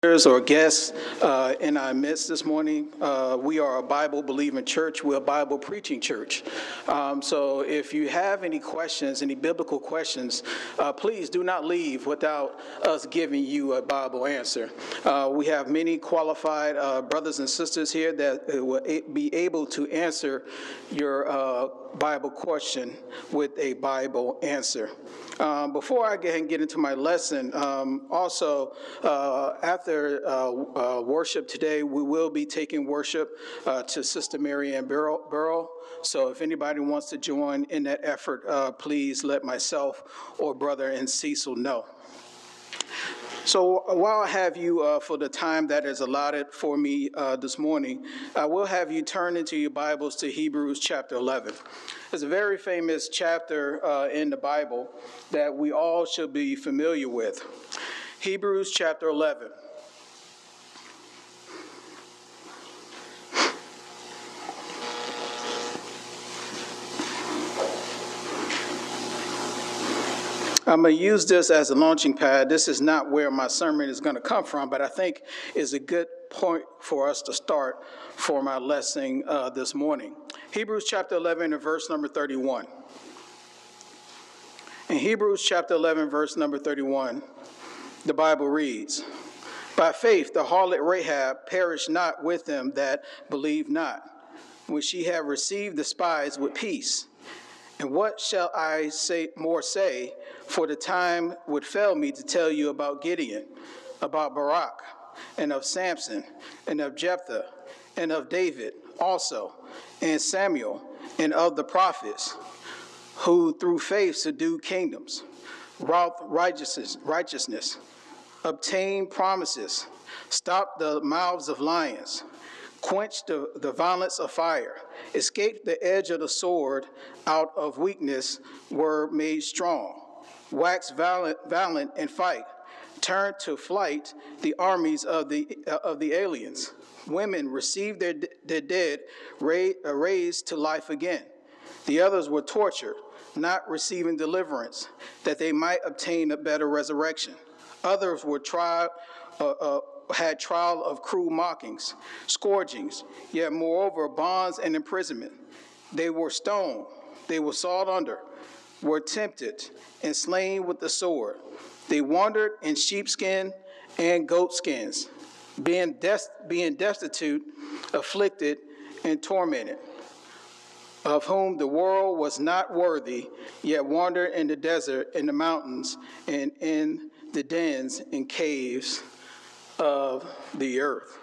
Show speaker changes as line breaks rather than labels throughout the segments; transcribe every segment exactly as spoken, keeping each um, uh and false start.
Or guests uh, in our midst this morning. Uh, we are a Bible-believing church. We're a Bible-preaching church. Um, so if you have any questions, any biblical questions, uh, please do not leave without us giving you a Bible answer. Uh, we have many qualified uh, brothers and sisters here that will be able to answer your uh, Bible question with a Bible answer. Um, before I get, get into my lesson, um, also uh, after uh, uh, worship today, we will be taking worship uh, to Sister Mary Ann Burrow, Burrow. So if anybody wants to join in that effort, uh, please let myself or Brother and Cecil know. So while I have you uh, for the time that is allotted for me uh, this morning, I will have you turn into your Bibles to Hebrews chapter eleven. It's a very famous chapter uh, in the Bible that we all should be familiar with. Hebrews chapter eleven. I'm going to use this as a launching pad. This is not where my sermon is going to come from, but I think is a good point for us to start for my lesson uh, this morning. Hebrews chapter eleven and verse number thirty-one. In Hebrews chapter eleven, verse number thirty-one, the Bible reads, "By faith the harlot Rahab perished not with them that believed not, when she had received the spies with peace. And what shall I say more say? For the time would fail me to tell you about Gideon, about Barak, and of Samson, and of Jephthah, and of David also, and Samuel, and of the prophets, who through faith subdued kingdoms, wrought righteousness, righteousness, obtained promises, stopped the mouths of lions, quenched the, the violence of fire, escaped the edge of the sword, out of weakness were made strong, waxed valiant, valiant in fight, turned to flight the armies of the uh, of the aliens. Women received their, their dead, raised to life again. The others were tortured, not receiving deliverance, that they might obtain a better resurrection. Others were tried, uh, uh, had trial of cruel mockings, scourgings, yet moreover bonds and imprisonment. They were stoned, they were sawed under, were tempted, and slain with the sword. They wandered in sheepskin and goatskins, being, des- being destitute, afflicted, and tormented, of whom the world was not worthy, yet wandered in the desert, in the mountains, and in the dens and caves of the earth."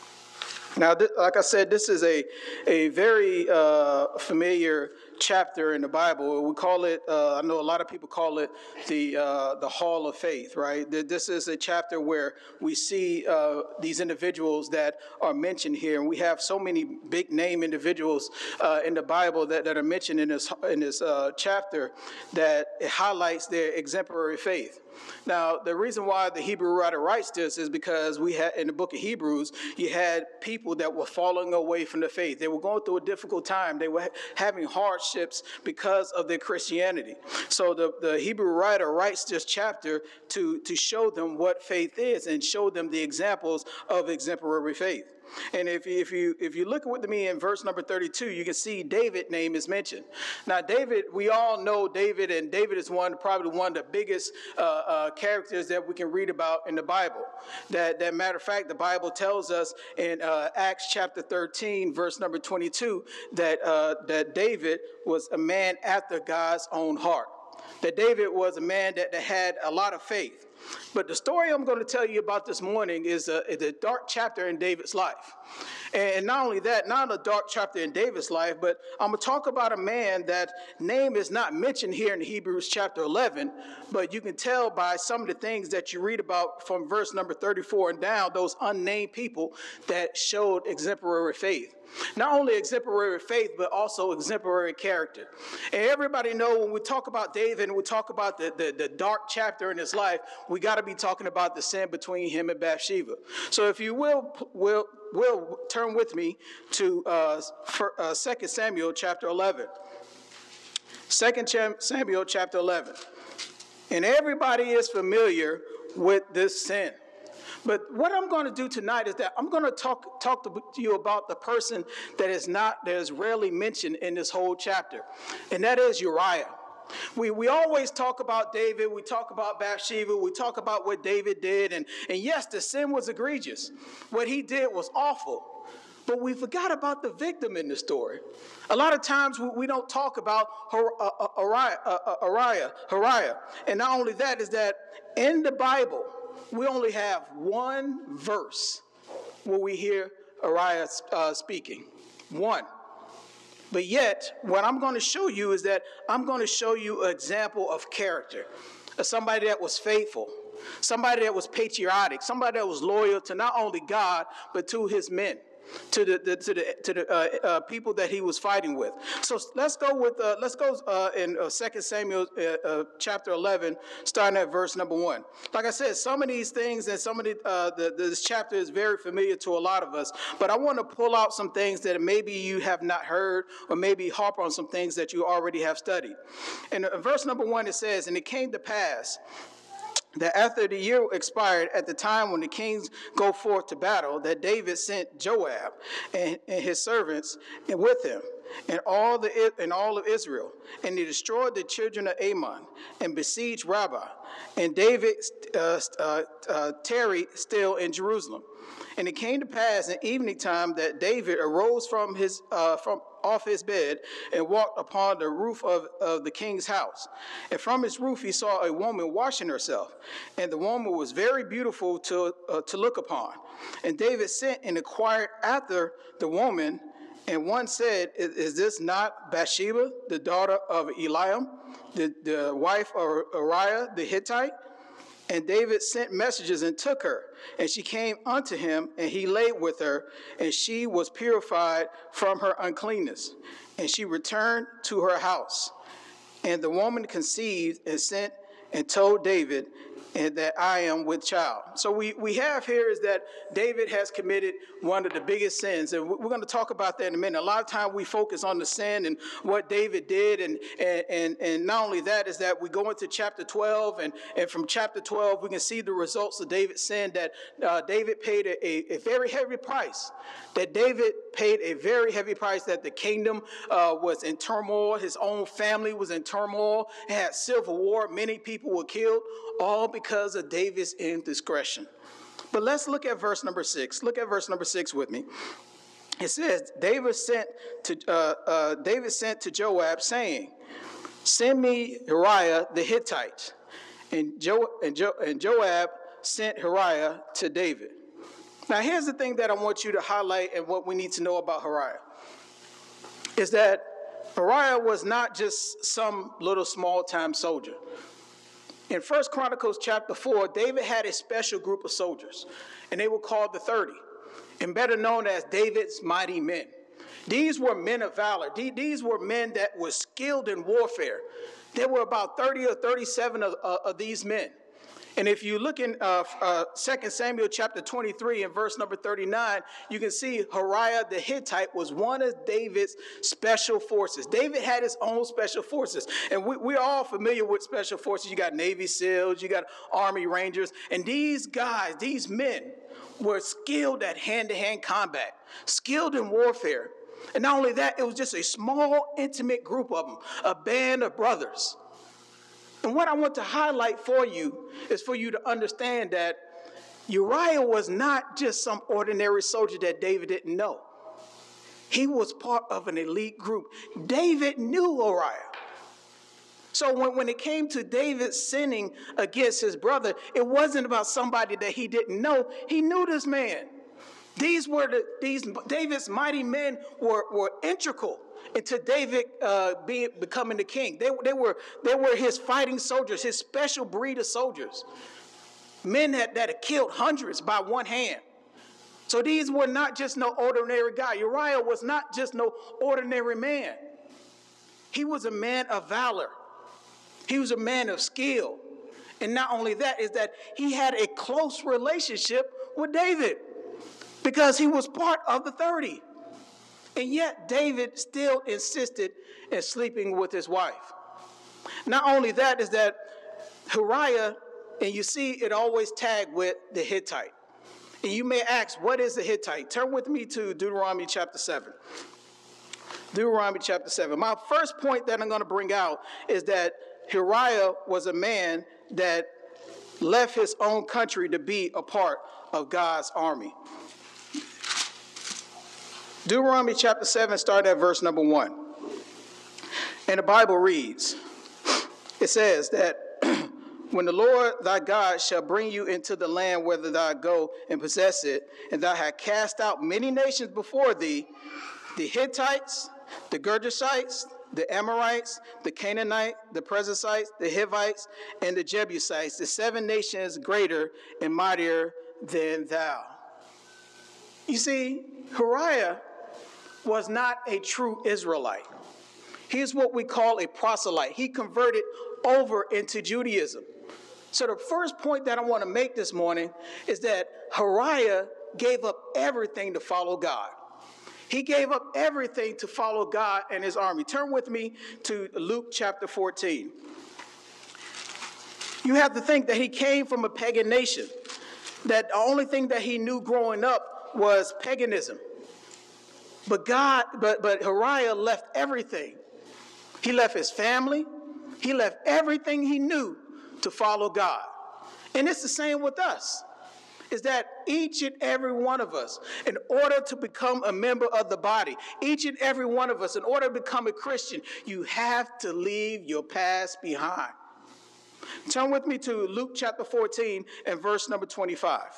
Now, th- like I said, this is a, a very uh, familiar chapter in the Bible. We call it, uh, I know a lot of people call it the uh, the Hall of Faith, right? This is a chapter where we see uh, these individuals that are mentioned here. And we have so many big name individuals uh, in the Bible that, that are mentioned in this, in this uh, chapter that it highlights their exemplary faith. Now, the reason why the Hebrew writer writes this is because we had in the book of Hebrews, you had people that were falling away from the faith. They were going through a difficult time. They were having hardships because of their Christianity. So the, the Hebrew writer writes this chapter to, to show them what faith is and show them the examples of exemplary faith. And if you, if you if you look with me in verse number thirty-two, you can see David's name is mentioned. Now, David, we all know David, and David is one probably one of the biggest uh, uh, characters that we can read about in the Bible. That, that matter of fact, the Bible tells us in uh, Acts chapter thirteen, verse number twenty-two, that uh, that David was a man after God's own heart. That David was a man that, that had a lot of faith. But the story I'm going to tell you about this morning is a, is a dark chapter in David's life. And not only that, not a dark chapter in David's life, but I'm going to talk about a man that name is not mentioned here in Hebrews chapter eleven, but you can tell by some of the things that you read about from verse number thirty-four and down, those unnamed people that showed exemplary faith. Not only exemplary faith, but also exemplary character. And everybody know when we talk about David and we talk about the, the, the dark chapter in his life, we got to be talking about the sin between him and Bathsheba. So if you will, will, will turn with me to uh, for, uh, Second Samuel chapter eleven. Second Samuel chapter eleven. And everybody is familiar with this sin. But what I'm going to do tonight is that I'm going to talk talk to you about the person that is not that is rarely mentioned in this whole chapter, and that is Uriah. We we always talk about David, we talk about Bathsheba, we talk about what David did, and, and yes, the sin was egregious. What he did was awful. But we forgot about the victim in the story. A lot of times we, we don't talk about Uriah, Uriah, Uriah. And not only that is that in the Bible, we only have one verse where we hear Uriah uh, speaking. One. But yet, what I'm going to show you is that I'm going to show you an example of character, of somebody that was faithful, somebody that was patriotic, somebody that was loyal to not only God, but to his men, to the, the to the to the uh, uh, people that he was fighting with. So let's go with uh, let's go uh, in uh, Second Samuel uh, uh, chapter eleven, starting at verse number one. Like I said, some of these things and some of the, uh, the this chapter is very familiar to a lot of us. But I want to pull out some things that maybe you have not heard, or maybe harp on some things that you already have studied. And in verse number one, it says, "And it came to pass that after the year expired, at the time when the kings go forth to battle, that David sent Joab and, and his servants and with him, and all the and all of Israel, and they destroyed the children of Ammon and besieged Rabbah. And David uh, uh, uh, tarried still in Jerusalem. And it came to pass in evening time that David arose from his uh, from off his bed and walked upon the roof of, of the king's house. And from his roof he saw a woman washing herself, and the woman was very beautiful to uh, to look upon. And David sent and inquired after the woman, and one said, "Is, is this not Bathsheba, the daughter of Eliam, the, the wife of Uriah the Hittite?" And David sent messengers and took her, and she came unto him, and he lay with her, and she was purified from her uncleanness. And she returned to her house. And the woman conceived and sent and told David, and that I am with child. So we, we have here is that David has committed one of the biggest sins. And we're going to talk about that in a minute. A lot of time we focus on the sin and what David did. And, and, and, and not only that is that we go into chapter twelve. And, and from chapter twelve, we can see the results of David's sin, that uh, David paid a, a, a very heavy price. That David paid a very heavy price, that the kingdom uh, was in turmoil. His own family was in turmoil. It had civil war. Many people were killed, all because of David's indiscretion. But let's look at verse number six. Look at verse number six with me. It says, David sent to uh, uh, David sent to Joab, saying, "Send me Uriah the Hittite." And, jo- and, jo- and Joab sent Uriah to David. Now, here's the thing that I want you to highlight, and what we need to know about Uriah is that Uriah was not just some little small-time soldier. In First Chronicles chapter four, David had a special group of soldiers, and they were called the thirty, and better known as David's mighty men. These were men of valor. These were men that were skilled in warfare. There were about thirty or thirty-seven of, uh, of these men. And if you look in uh, uh, Second Samuel chapter twenty-three and verse number thirty-nine, you can see Uriah the Hittite was one of David's special forces. David had his own special forces. And we, we're all familiar with special forces. You got Navy SEALs, you got Army Rangers. And these guys, these men, were skilled at hand-to-hand combat, skilled in warfare. And not only that, it was just a small, intimate group of them, a band of brothers. And what I want to highlight for you is for you to understand that Uriah was not just some ordinary soldier that David didn't know. He was part of an elite group. David knew Uriah. So when, when it came to David sinning against his brother, it wasn't about somebody that he didn't know. He knew this man. These were the, these David's mighty men were, were integral into David uh, being becoming the king. They, they were they were his fighting soldiers, his special breed of soldiers, men that, that had killed hundreds by one hand. So these were not just no ordinary guy. Uriah was not just no ordinary man. He was a man of valor. He was a man of skill. And not only that, is that he had a close relationship with David, because he was part of the thirty. And yet David still insisted in sleeping with his wife. Not only that, is that Uriah, and you see it always tagged with the Hittite. And you may ask, what is a Hittite? Turn with me to Deuteronomy chapter seven. Deuteronomy chapter seven. My first point that I'm going to bring out is that Uriah was a man that left his own country to be a part of God's army. Deuteronomy chapter seven, start at verse number one. And the Bible reads, it says that when the Lord thy God shall bring you into the land whither thou go and possess it, and thou hast cast out many nations before thee, the Hittites, the Girgashites, the Amorites, the Canaanites, the Perizzites, the Hivites, and the Jebusites, the seven nations greater and mightier than thou. You see, Uriah was not a true Israelite. He's what we call a proselyte. He converted over into Judaism. So the first point that I want to make this morning is that Uriah gave up everything to follow God. He gave up everything to follow God and his army. Turn with me to Luke chapter fourteen. You have to think that he came from a pagan nation, that the only thing that he knew growing up was paganism. But God, but, but Uriah left everything. He left his family. He left everything he knew to follow God. And it's the same with us. Is that each and every one of us, in order to become a member of the body, each and every one of us, in order to become a Christian, you have to leave your past behind. Turn with me to Luke chapter fourteen and verse number twenty-five.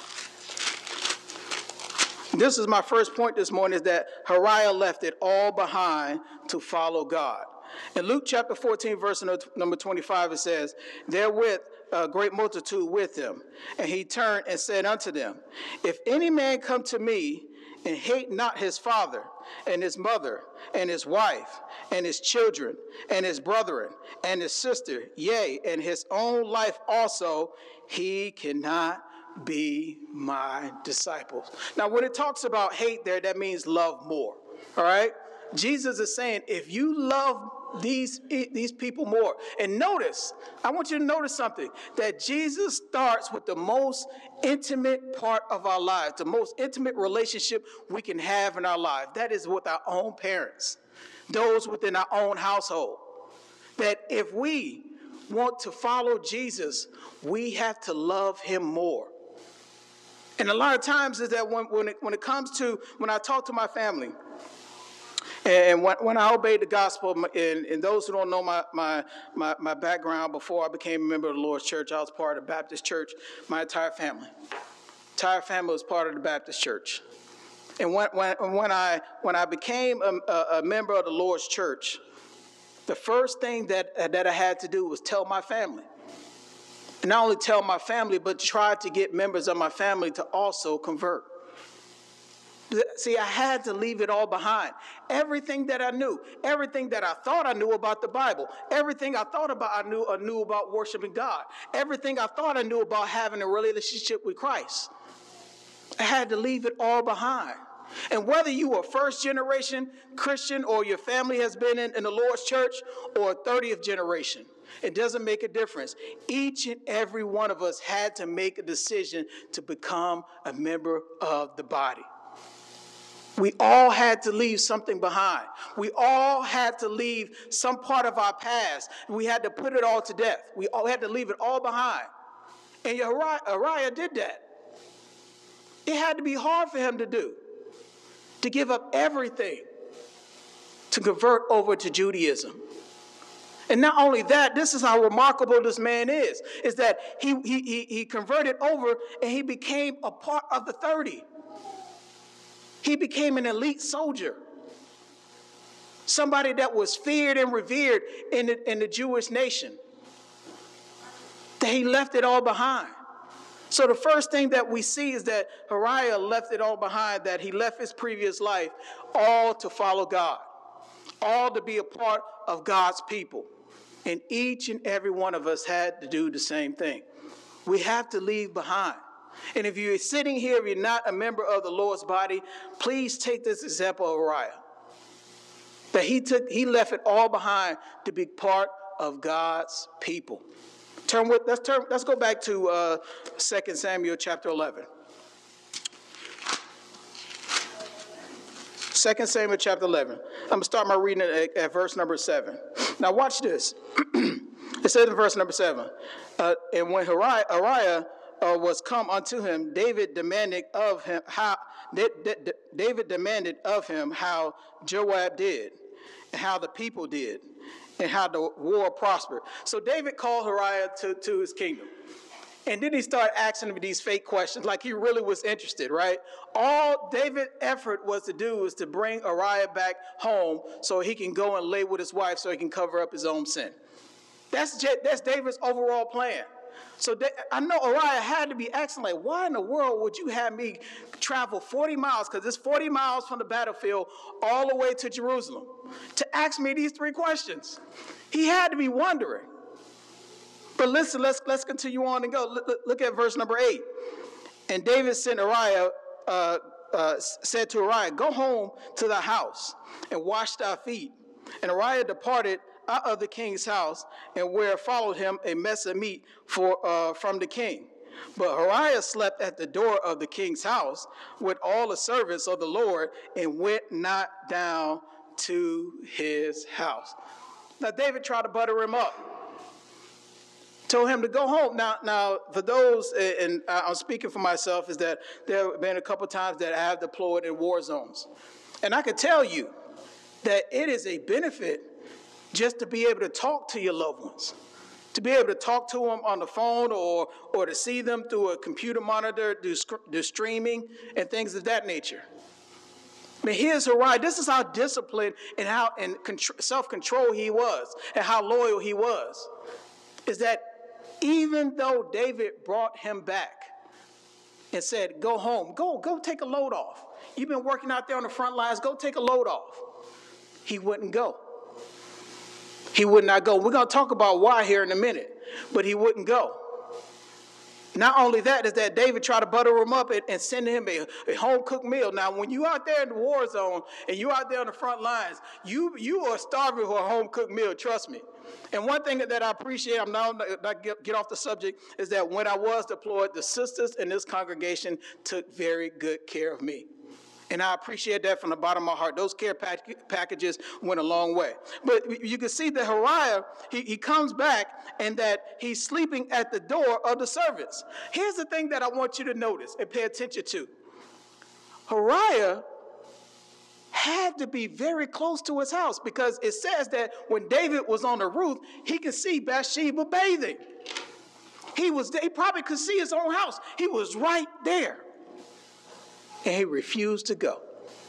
This is my first point this morning, is that Uriah left it all behind to follow God. In Luke chapter fourteen, verse number twenty-five, it says, therewith a great multitude with him. And he turned and said unto them, if any man come to me and hate not his father and his mother and his wife and his children and his brethren and his sister, yea, and his own life also, he cannot be my disciples. Now, when it talks about hate there, that means love more. All right? Jesus is saying, if you love these, these people more, and notice, I want you to notice something, that Jesus starts with the most intimate part of our lives, the most intimate relationship we can have in our life. That is with our own parents, those within our own household. That if we want to follow Jesus, we have to love him more. And a lot of times is that when, when, it, when it comes to, when I talk to my family, and when, when I obeyed the gospel, and, and those who don't know my, my, my, my background, before I became a member of the Lord's church, I was part of the Baptist church, my entire family. Entire family was part of the Baptist church. And when, when, when, I, when I became a, a member of the Lord's church, the first thing that, that I had to do was tell my family. And not only tell my family, but try to get members of my family to also convert. See, I had to leave it all behind. Everything that I knew, everything that I thought I knew about the Bible, everything I thought about I knew, I knew about worshiping God, everything I thought I knew about having a relationship with Christ, I had to leave it all behind. And whether you are first generation Christian or your family has been in, in the Lord's church or thirtieth generation, it doesn't make a difference. Each and every one of us had to make a decision to become a member of the body. We all had to leave something behind. We all had to leave some part of our past. We had to put it all to death. We all had to leave it all behind. And Uriah, Uriah did that. It had to be hard for him to do, to give up everything, to convert over to Judaism. And not only that, this is how remarkable this man is, is that he, he, he, he converted over and he became a part of the thirty. He became an elite soldier, somebody that was feared and revered in the, in the Jewish nation, that he left it all behind. So the first thing that we see is that Uriah left it all behind, that he left his previous life all to follow God, all to be a part of God's people. And each and every one of us had to do the same thing. We have to leave behind. And if you're sitting here, if you're not a member of the Lord's body, please take this example of Uriah. That he took, he left it all behind to be part of God's people. Turn with, let's turn. Let's go back to uh, Second Samuel chapter eleven. Second Samuel chapter eleven. I'm going to start my reading at, at verse number seven. Now watch this. It says in verse number seven, uh, and when Uriah, Uriah uh, was come unto him, David demanded of him how D- D- D- David demanded of him how Joab did, and how the people did, and how the war prospered. So David called Uriah to, to his kingdom. And then he started asking him these fake questions, like he really was interested, right? All David's effort was to do was to bring Uriah back home so he can go and lay with his wife so he can cover up his own sin. That's J- that's David's overall plan. So they, I know Uriah had to be asking, like, why in the world would you have me travel forty miles, because it's forty miles from the battlefield all the way to Jerusalem, to ask me these three questions? He had to be wondering. But listen, let's let's continue on and go. Look, look at verse number eight. And David sent Uriah, uh, uh, said to Uriah, go home to thy house and wash thy feet. And Uriah departed out of the king's house, and where followed him a mess of meat for uh, from the king. But Uriah slept at the door of the king's house with all the servants of the Lord, and went not down to his house. Now David tried to butter him up. Told him to go home. Now, now for those, and I'm speaking for myself, is that there have been a couple times that I have deployed in war zones. And I can tell you that it is a benefit just to be able to talk to your loved ones, to be able to talk to them on the phone, or or to see them through a computer monitor, do, do streaming and things of that nature. I mean, here's Uriah. This is how disciplined and how and self-control he was, and how loyal he was. Is that even though David brought him back and said, go home, go, go take a load off. You've been working out there on the front lines, go take a load off. He wouldn't go. He would not go. We're going to talk about why here in a minute, but he wouldn't go. Not only that, is that David tried to butter him up and, and send him a, a home-cooked meal. Now, when you're out there in the war zone and you're out there on the front lines, you, you are starving for a home-cooked meal, trust me. And one thing that I appreciate, I'm now not get, get off the subject, is that when I was deployed, the sisters in this congregation took very good care of me. And I appreciate that from the bottom of my heart. Those care pack- packages went a long way. But you can see that Uriah, he, he comes back, and that he's sleeping at the door of the servants. Here's the thing that I want you to notice and pay attention to. Uriah had to be very close to his house, because it says that when David was on the roof, he could see Bathsheba bathing. He was, he probably could see his own house. He was right there. And he refused to go.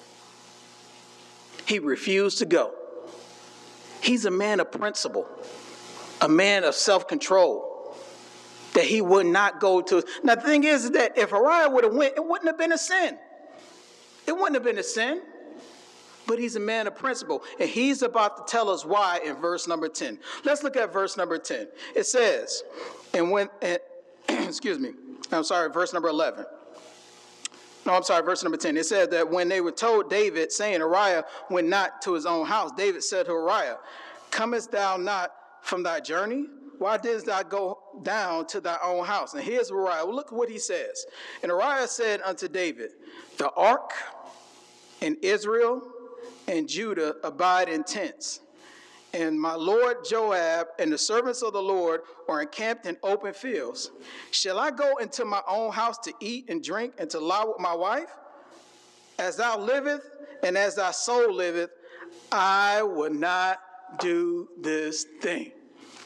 He refused to go. He's a man of principle, a man of self-control, that he would not go to. Now, the thing is that if Uriah would have went, it wouldn't have been a sin. It wouldn't have been a sin. But he's a man of principle, and he's about to tell us why in verse number ten. Let's look at verse number ten. It says, and when, and, excuse me, I'm sorry, verse number eleven. No, I'm sorry, verse number ten. It said that when they were told David, saying, Uriah went not to his own house, David said to Uriah, comest thou not from thy journey? Why didst thou go down to thy own house? And here's Uriah. Well, look what he says. And Uriah said unto David, the ark and Israel and Judah abide in tents, and my lord Joab and the servants of the Lord are encamped in open fields. Shall I go into my own house to eat and drink and to lie with my wife? As thou liveth and as thy soul liveth, I will not do this thing.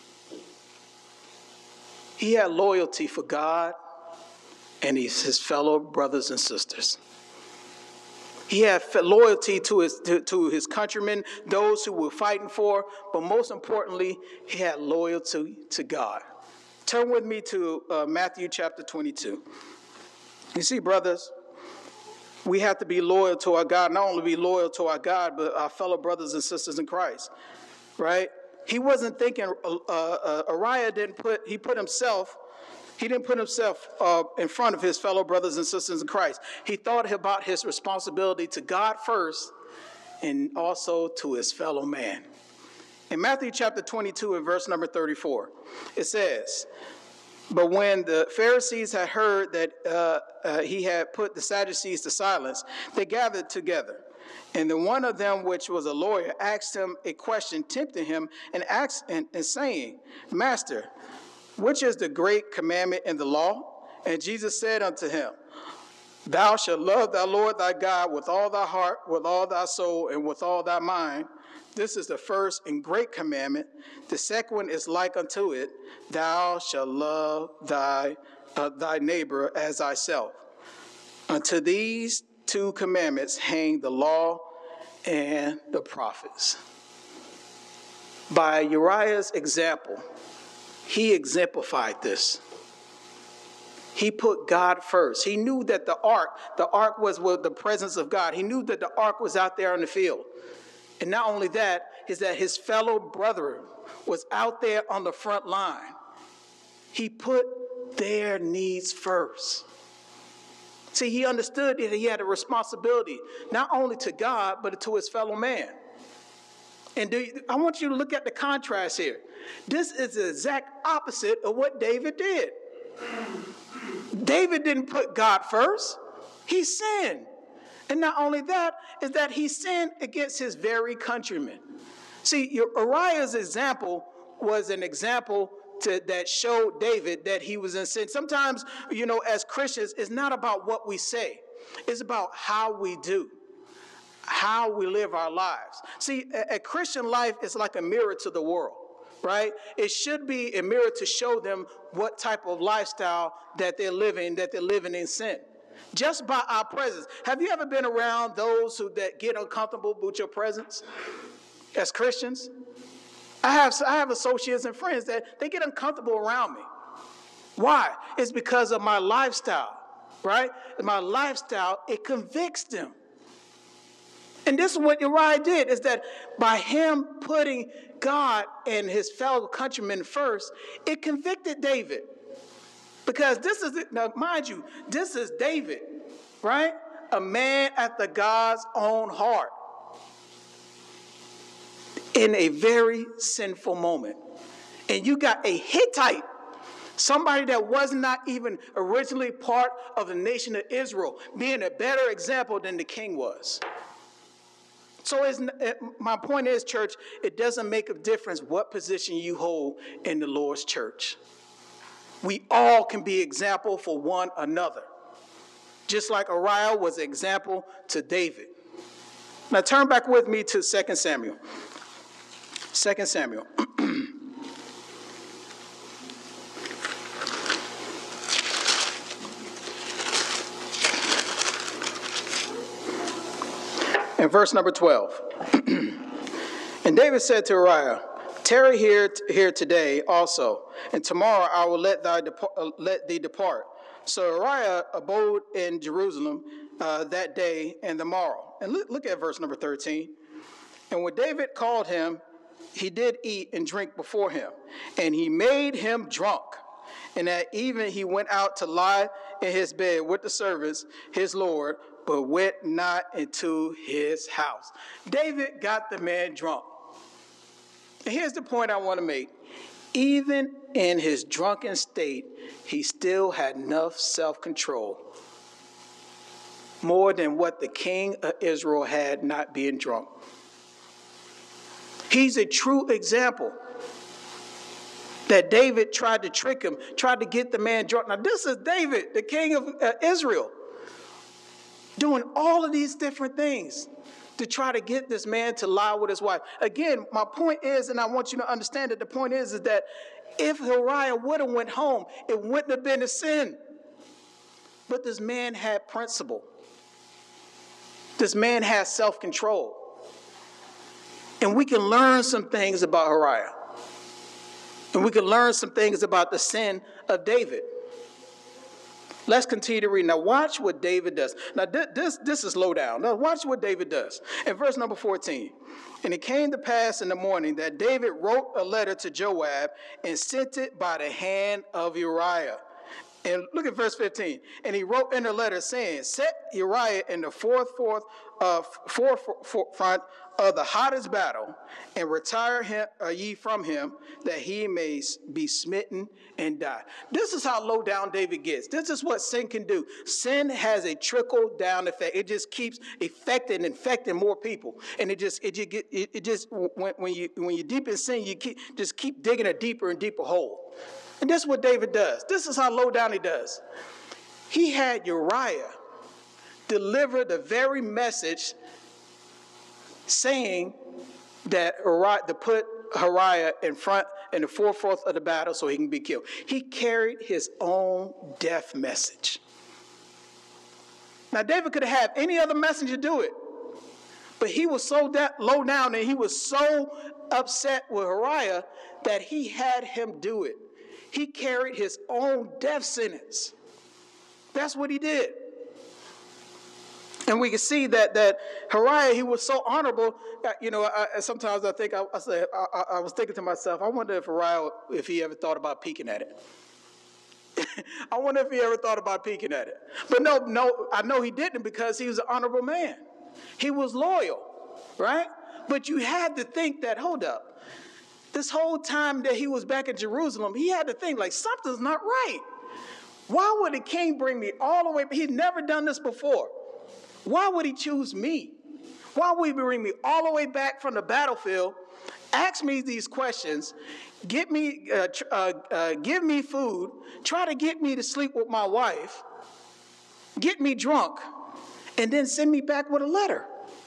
He had loyalty for God and his fellow brothers and sisters. He had loyalty to his to, to his countrymen, those who were fighting for, but most importantly, he had loyalty to God. Turn with me to uh, Matthew chapter twenty-two. You see, brothers, we have to be loyal to our God, not only be loyal to our God, but our fellow brothers and sisters in Christ, right? He wasn't thinking, uh, uh, Uriah didn't put, he put himself He didn't put himself uh, in front of his fellow brothers and sisters in Christ. He thought about his responsibility to God first and also to his fellow man. In Matthew chapter twenty-two and verse number thirty-four, it says, But when the Pharisees had heard that uh, uh, he had put the Sadducees to silence, they gathered together. And the one of them, which was a lawyer, asked him a question, tempting him, and asked and, and saying, Master, which is the great commandment in the law? And Jesus said unto him, Thou shalt love thy Lord thy God with all thy heart, with all thy soul, and with all thy mind. This is the first and great commandment. The second one is like unto it, Thou shalt love thy, uh, thy neighbor as thyself. Unto these two commandments hang the law and the prophets. By Uriah's example, he exemplified this. He put God first. He knew that the ark, the ark was with the presence of God. He knew that the ark was out there on the field. And not only that, is that his fellow brother was out there on the front line. He put their needs first. See, he understood that he had a responsibility, not only to God, but to his fellow man. And do you, I want you to look at the contrast here. This is the exact opposite of what David did. David didn't put God first. He sinned. And not only that, is that he sinned against his very countrymen. See, Uriah's example was an example to, that showed David that he was in sin. Sometimes, you know, as Christians, it's not about what we say. It's about how we do, how we live our lives. See, a, a Christian life is like a mirror to the world, right? It should be a mirror to show them what type of lifestyle that they're living, that they're living in sin. Just by our presence. Have you ever been around those who that get uncomfortable with your presence as Christians? I have, I have associates and friends that they get uncomfortable around me. Why? It's because of my lifestyle, right? My lifestyle, it convicts them. And this is what Uriah did, is that by him putting God and his fellow countrymen first, it convicted David. Because this is, now mind you, this is David, right? A man after God's own heart. In a very sinful moment. And you got a Hittite, somebody that was not even originally part of the nation of Israel, being a better example than the king was. So it's, my point is, church, it doesn't make a difference what position you hold in the Lord's church. We all can be example for one another. Just like Uriah was an example to David. Now turn back with me to Second Samuel. Second Samuel. And verse number twelve. And David said to Uriah, Tarry here, here today also, and tomorrow I will let, thy depart, uh, let thee depart. So Uriah abode in Jerusalem uh, that day and the morrow. And look, look at verse number thirteen. And when David called him, he did eat and drink before him, and he made him drunk. And at even he went out to lie in his bed with the servants, his Lord, but went not into his house. David got the man drunk. And here's the point I want to make. Even in his drunken state, he still had enough self-control. More than what the king of Israel had not being drunk. He's a true example that David tried to trick him, tried to get the man drunk. Now this is David, the king of uh, Israel, doing all of these different things to try to get this man to lie with his wife. Again, my point is, and I want you to understand that the point is, is that if Uriah would have went home, it wouldn't have been a sin. But this man had principle. This man has self-control. And we can learn some things about Uriah. And we can learn some things about the sin of David. Let's continue to read. Now watch what David does. Now this, this is low down. Now watch what David does. In verse number fourteen. And it came to pass in the morning that David wrote a letter to Joab and sent it by the hand of Uriah. And look at verse fifteen. And he wrote in the letter saying, set Uriah in the fourth, fourth, uh, fourth, fourth front of the hottest battle, and retire him, uh, ye from him, that he may be smitten and die. This is how low down David gets. This is what sin can do. Sin has a trickle down effect. It just keeps affecting, infecting more people, and it just, it just, get, it, it just when, when you when you deep in sin, you keep, just keep digging a deeper and deeper hole. And this is what David does. This is how low down he does. He had Uriah deliver the very message saying that Uriah, to put Uriah in front in the fourth of the battle so he can be killed. He carried his own death message. Now, David could have had any other messenger do it, but he was so de- low down and he was so upset with Uriah that he had him do it. He carried his own death sentence. That's what he did. And we can see that that Uriah, he was so honorable. You know, I, sometimes I think I, I, say, I, I was thinking to myself, I wonder if Uriah, if he ever thought about peeking at it. I wonder if he ever thought about peeking at it. But no, no, I know he didn't, because he was an honorable man. He was loyal, right? But you had to think that, hold up. This whole time that he was back in Jerusalem, he had to think, like, something's not right. Why would the king bring me all the way? He's never done this before. Why would he choose me? Why would he bring me all the way back from the battlefield, ask me these questions, get me, uh, uh, uh, give me food, try to get me to sleep with my wife, get me drunk, and then send me back with a letter?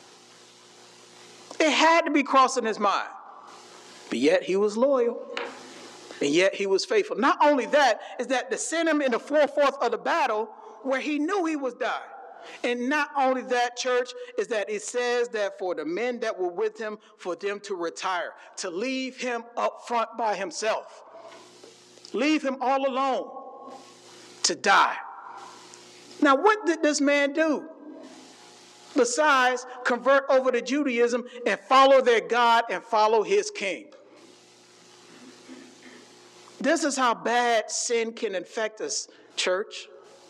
It had to be crossing his mind. But yet he was loyal. And yet he was faithful. Not only that, is that to send him in the fourth of the battle where he knew he was dying. And not only that, church, is that it says that for the men that were with him, for them to retire, to leave him up front by himself. Leave him all alone to die. Now, what did this man do? Besides convert over to Judaism and follow their God and follow his king. This is how bad sin can infect us, church.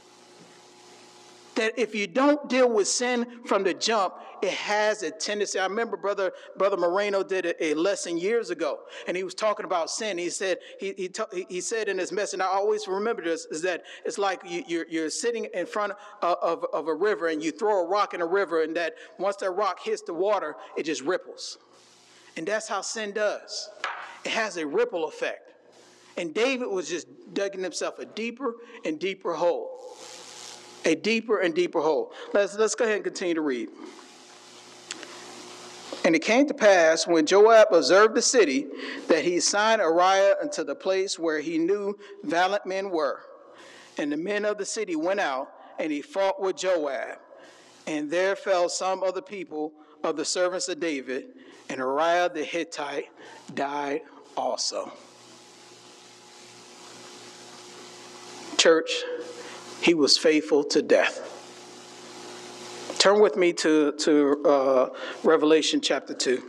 That if you don't deal with sin from the jump, it has a tendency. I remember Brother Brother Moreno did a, a lesson years ago, and he was talking about sin. He said he he, ta- he said in his message, and I always remember this, is that it's like you, you're you're sitting in front of, of of a river, and you throw a rock in a river, and that once that rock hits the water, it just ripples, and that's how sin does. It has a ripple effect. And David was just digging himself a deeper and deeper hole. A deeper and deeper hole. Let's, let's go ahead and continue to read. And it came to pass, when Joab observed the city, that he assigned Uriah unto the place where he knew valiant men were. And the men of the city went out, and he fought with Joab. And there fell some of the people of the servants of David, and Uriah the Hittite died also. Church, he was faithful to death. Turn with me to, to uh, Revelation chapter two.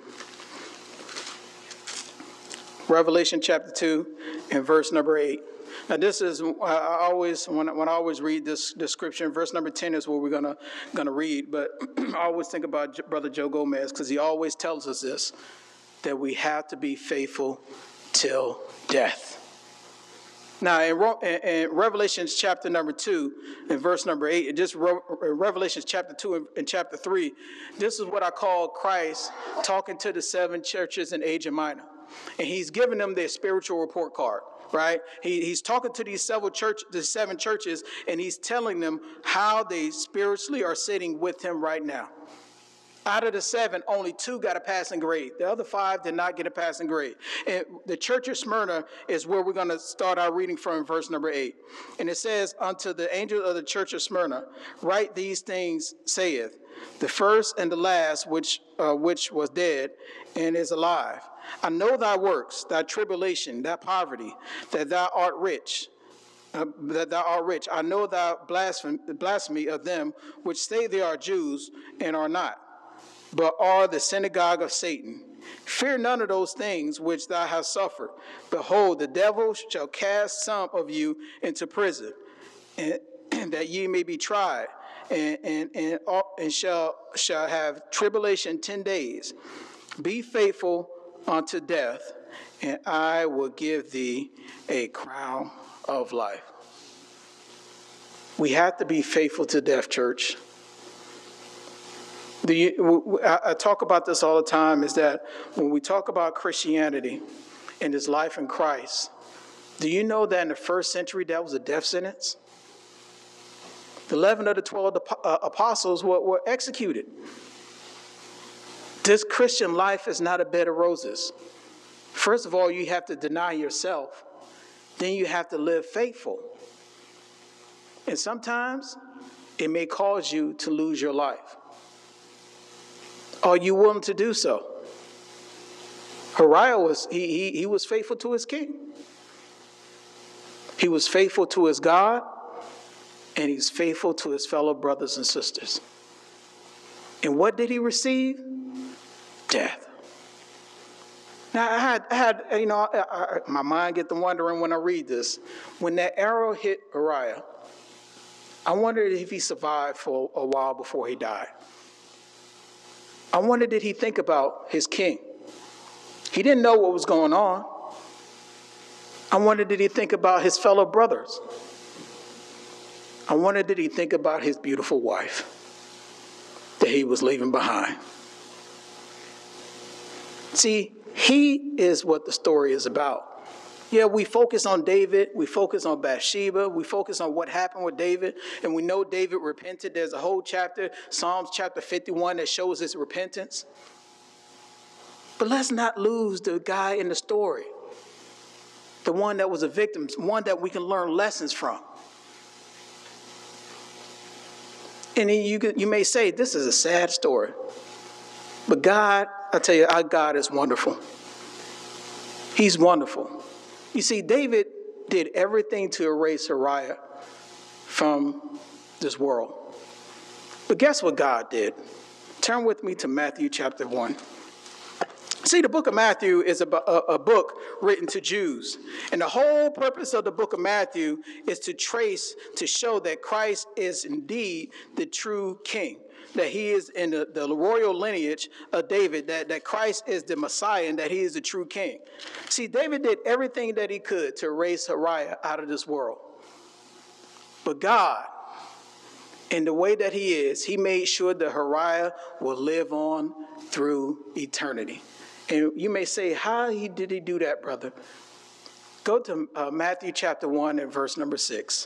Revelation chapter two and verse number eight. Now this is, I always, when I, when I always read this description, verse number ten is what we're gonna gonna read, but I always think about Brother Joe Gomez, because he always tells us this, that we have to be faithful till death. Now, in, in Revelation chapter number two, in verse number eight, and just Re- Revelation chapter two and, and chapter three, this is what I call Christ talking to the seven churches in Asia Minor. And he's giving them their spiritual report card, right? He, he's talking to these several church, the seven churches, and he's telling them how they spiritually are sitting with him right now. Out of the seven, only two got a passing grade. The other five did not get a passing grade. And the church of Smyrna is where we're going to start our reading from in verse number eight. And it says, unto the angel of the church of Smyrna, write these things saith, the first and the last, which uh, which was dead and is alive. I know thy works, thy tribulation, thy poverty, that thou art rich. Uh, that thou art rich. I know thy blasphemy, blasphemy of them which say they are Jews and are not, but are the synagogue of Satan. Fear none of those things which thou hast suffered. Behold, the devil shall cast some of you into prison, and, and that ye may be tried, and and and, and shall shall have tribulation ten days. Be faithful unto death, and I will give thee a crown of life. We have to be faithful to death, church. The, I talk about this all the time, is that when we talk about Christianity and his life in Christ, do you know that in the first century that was a death sentence? The eleven of the twelve apostles were, were executed. This Christian life is not a bed of roses. First of all, you have to deny yourself. Then you have to live faithful. And sometimes it may cause you to lose your life. Are you willing to do so? Uriah was, he, he, he was faithful to his king. He was faithful to his God, and he's faithful to his fellow brothers and sisters. And what did he receive? Death. Now, I had, I had you know, I, I, my mind get to wondering when I read this. When that arrow hit Uriah, I wondered if he survived for a while before he died. I wondered, did he think about his king? He didn't know what was going on. I wondered, did he think about his fellow brothers? I wondered, did he think about his beautiful wife that he was leaving behind? See, he is what the story is about. Yeah, we focus on David, we focus on Bathsheba, we focus on what happened with David, and we know David repented. There's a whole chapter, Psalms chapter fifty-one, that shows his repentance. But let's not lose the guy in the story, the one that was a victim, one that we can learn lessons from. And you, you may say, this is a sad story. But God, I tell you, our God is wonderful. He's wonderful. You see, David did everything to erase Uriah from this world. But guess what God did? Turn with me to Matthew chapter one. See, the book of Matthew is a, a, a book written to Jews. And the whole purpose of the book of Matthew is to trace, to show that Christ is indeed the true king, that he is in the, the royal lineage of David, that, that Christ is the Messiah, and that he is the true king. See, David did everything that he could to erase Uriah out of this world. But God, in the way that he is, he made sure that Uriah will live on through eternity. And you may say, how he, did he do that, brother? Go to uh, Matthew chapter one and verse number six.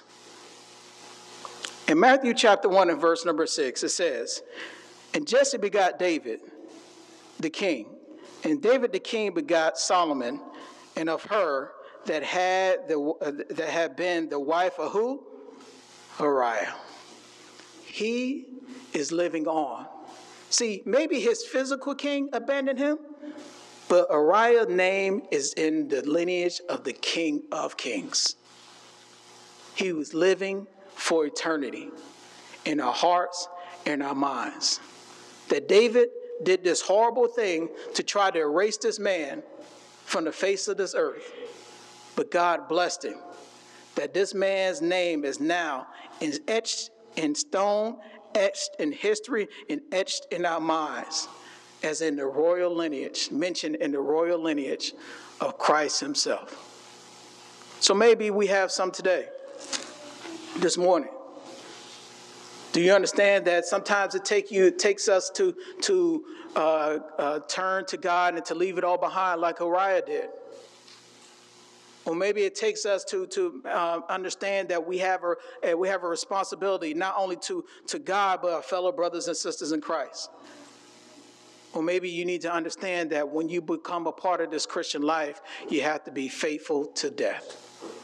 In Matthew chapter one and verse number six, it says, and Jesse begot David, the king. And David the king begot Solomon, and of her that had the uh, that had been the wife of who? Uriah. He is living on. See, maybe his physical king abandoned him, but Uriah's name is in the lineage of the King of Kings. He was living for eternity in our hearts and our minds. That David did this horrible thing to try to erase this man from the face of this earth. But God blessed him. That this man's name is now etched in stone, etched in history, and etched in our minds, as in the royal lineage, mentioned in the royal lineage of Christ himself. So maybe we have some today, this morning. Do you understand that sometimes it take you, it takes us to, to uh, uh, turn to God and to leave it all behind like Uriah did? Or maybe it takes us to, to uh, understand that we have, a, uh, we have a responsibility not only to, to God, but our fellow brothers and sisters in Christ. Or maybe you need to understand that when you become a part of this Christian life, you have to be faithful to death.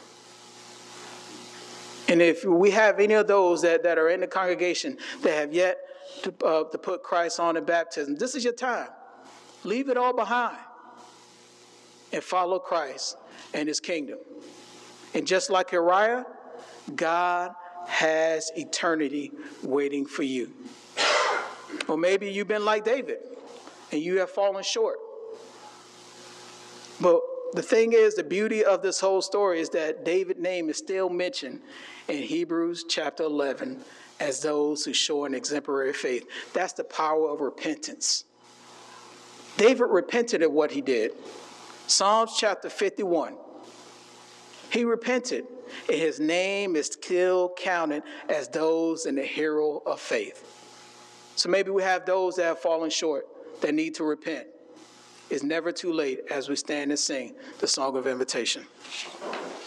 And if we have any of those that, that are in the congregation that have yet to, uh, to put Christ on in baptism, this is your time. Leave it all behind and follow Christ and his kingdom. And just like Uriah, God has eternity waiting for you. Or maybe you've been like David and you have fallen short. But the thing is, the beauty of this whole story is that David's name is still mentioned in Hebrews chapter eleven as those who show an exemplary faith. That's the power of repentance. David repented of what he did. Psalms chapter fifty-one. He repented, and his name is still counted as those in the hero of faith. So maybe we have those that have fallen short that need to repent. It's never too late as we stand and sing the song of invitation.